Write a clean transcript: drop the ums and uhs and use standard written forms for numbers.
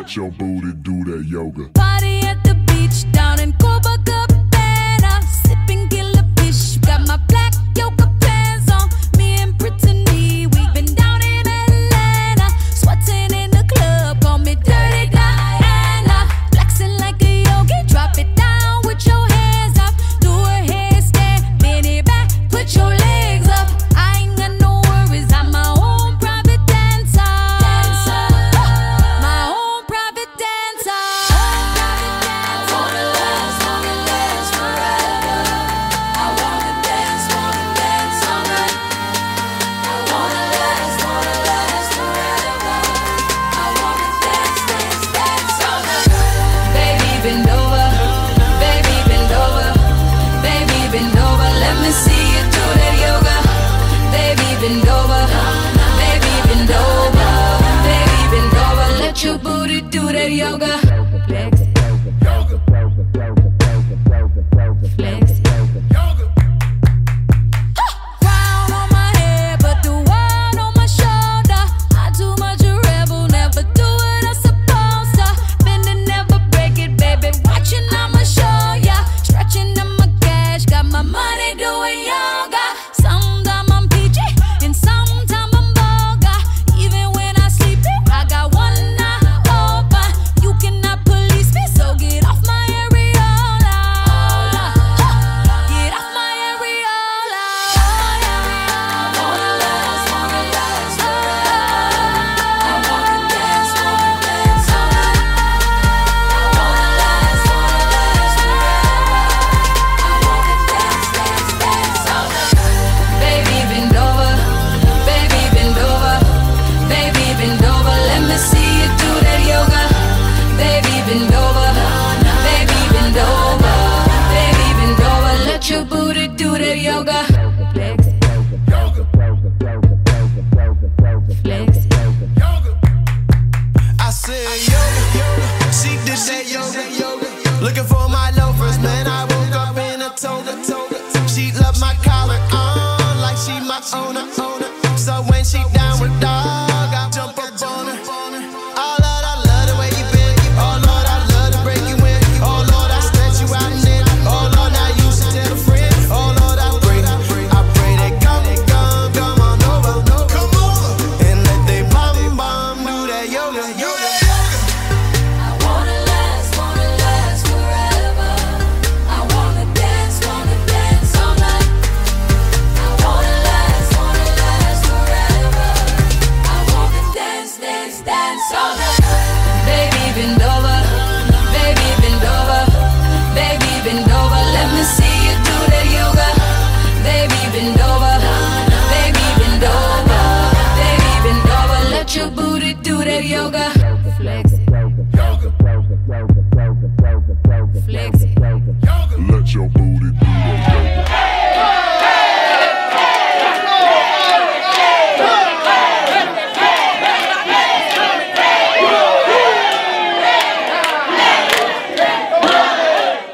let your booty do that yoga. Party at the beach down in Copacabana, sipping killer fish. Got my black yoga pants on. Me and Brittany, we've been down in Atlanta, sweating in the club. Call me Dirty Diana, flexing like a yogi. Drop it down with your hands up, do a headstand, bend it back, put your legs up. I ain't got no worries, I'm my own private dancer. My own private dancer. I wanna last forever. I wanna dance all night. I wanna last forever. I wanna dance all night. Baby, bend over, baby, bend over, baby, bend over. Let me see you do that yoga. Baby, bend over, baby, bend over, baby, bend over. Let your booty do that yoga. Flex, flex. Crown on my head, but the one on my shoulder. I too much a rebel, never do what I'm supposed to. Bend and never break it, baby. Watching, I'ma show ya. Stretching on my cash, got my money doing yoga. Sometime I'm peachy, and sometime I'm vulgar. Even when I sleep, I got one eye open. You cannot police me, so get off my areola. Get off my areola. I wanna last forever. I wanna dance all night. I wanna last forever. I wanna dance all night. Baby, bend over, baby, bend over, baby, bend over. Let me see you do that yoga. Baby, bend over, baby, bend over, baby, bend over. Let your booty do that yoga. Flex, flex. I said yoga, she did that yoga. Looking for my loafers, man. I woke up in a toga. She love my collar on like she my owner. So when she down with dog, I jump up on her. Oh Lord, I love the way you bend. Oh Lord, I love to break you in. Oh Lord, I stretch you out and in. Oh Lord, now you should tell a friend. Oh Lord, I pray they come on over, and let they bum do that yoga. I wanna last forever. I wanna dance all night. I wanna last forever. I wanna dance all night.